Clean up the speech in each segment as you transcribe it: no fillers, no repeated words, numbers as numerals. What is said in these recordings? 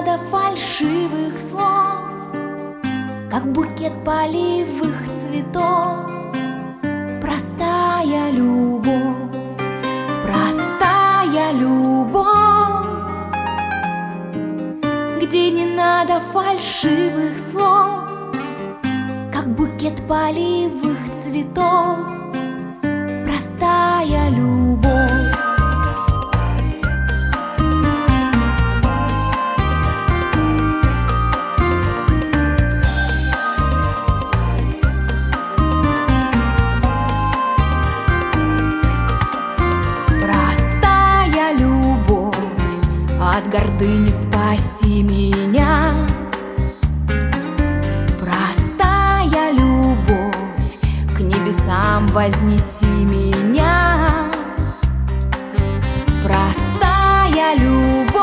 надо фальшивых слов, как букет полевых цветов. Простая любовь, простая любовь, где не надо фальшивых слов, как букет полевых цветов. Простая любовь. Простая любовь, от гордыни спаси меня. Простая любовь, к небесам вознеси меня. Простая любовь,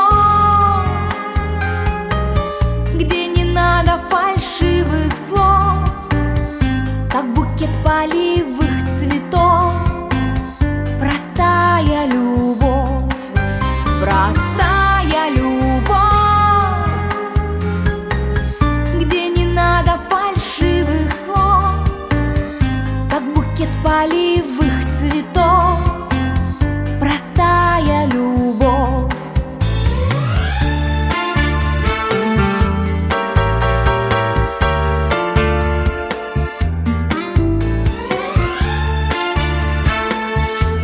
где не надо фальшивых слов, как букет полевых цветов. Простая любовь, простая любовь, где не надо фальшивых слов, как букет полевых цветов. Простая любовь.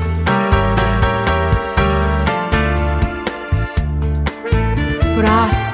Простая